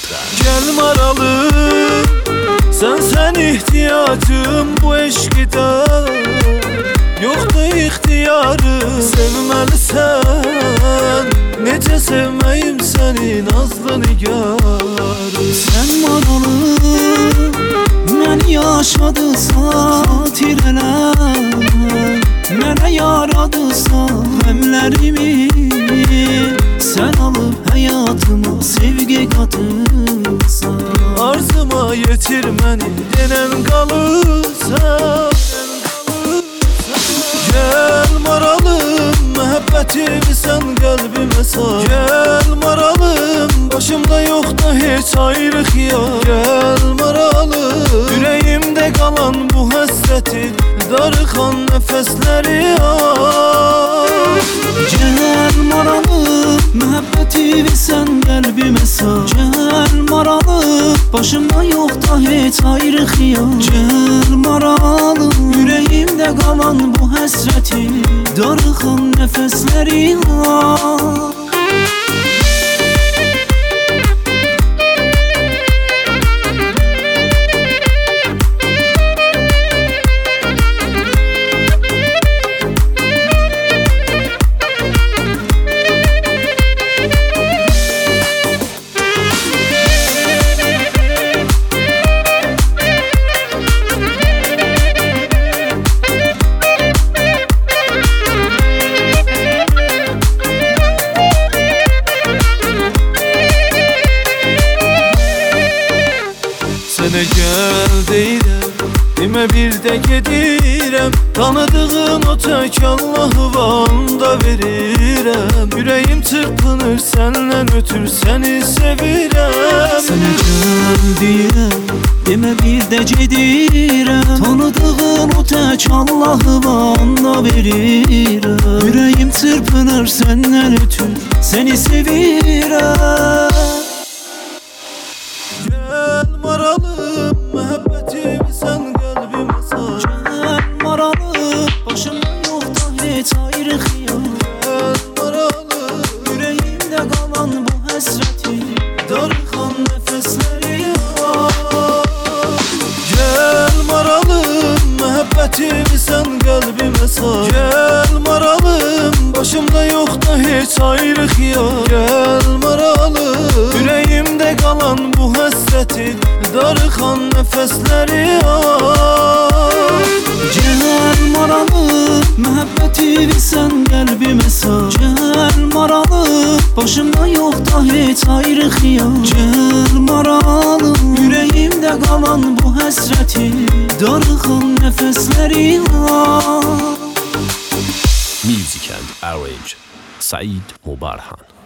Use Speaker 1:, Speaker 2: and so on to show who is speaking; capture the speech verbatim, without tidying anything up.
Speaker 1: Sesler.
Speaker 2: Gel maralı, sen sen ihtiyacım bu eşkide. Yoktu ihtiyarı, sevmelisən. Necə sevməyim səni nazlı nigarı.
Speaker 3: Sen maralı, məni yaşadısan tirələr. Mənə yaradısan həmlərimi. Sen alıp hayatıma sevgi katırsan.
Speaker 2: Arzuma yetir məni denən qalırsan. Gel maralım, məhəbbətimi sən qəlbimə sal. Gel maralım, başımda yoxda heç ayrıq ya. Gel maralım, ürəyimdə qalan bu həsrəti, darıxan nəfəsləri al.
Speaker 3: Gel maralı, məhəbbətimi sən qəlbimə sal. Gel maralı, başımda yoxda heç ayrıq ya. Gel maralı, ürəyimdə qalan bu həsrəti, darıxan nəfəsləri al.
Speaker 2: Sənə gəl deyirəm, demə bir də gedirəm. Tanıdığın o tək Allahı vanda verirəm. Ürəyim çırpınır səndən ötür, səni sevirəm.
Speaker 3: Sənə gəl deyirəm, demə bir də gedirəm. Tanıdığın o tək Allahı vanda verirəm. Ürəyim çırpınır səndən ötür, səni sevirəm.
Speaker 2: Gel maralım, məhəbbətimi sən qəlbimə sal.
Speaker 3: Gel maralı, başımda yoxda heç ayrıq ya.
Speaker 2: Gel maralım,
Speaker 3: Ürəyimdə qalan bu həsrəti,
Speaker 2: darıxan nəfəsləri al. Gel maralım, məhəbbətimi sən qəlbimə sal. Gel maralım, başımda yoxda heç ayrıq ya. Gel maralım, ürəyimdə qalan bu həsrəti, darıxan nəfəsləri al.
Speaker 3: Gel maralı, məhəbbətimi sən qəlbimə sal. Gel maralı, başımda yoxda heç ayrıq ya. Gel maralı, ürəyimdə qalan bu həsrəti, darıxan nəfəsləri al.
Speaker 1: Music and Arrange Said Mubarhan.